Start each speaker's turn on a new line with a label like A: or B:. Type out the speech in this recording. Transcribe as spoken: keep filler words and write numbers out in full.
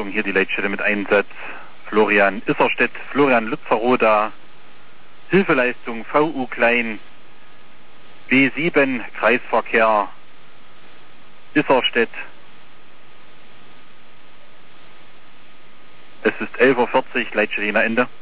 A: Versorgung hier die Leitstelle mit Einsatz. Florian Isserstedt, Florian Lützerroda, Hilfeleistung V U Klein, B sieben, Kreisverkehr, Isserstedt. Es ist elf Uhr vierzig, Leitstelle Ende.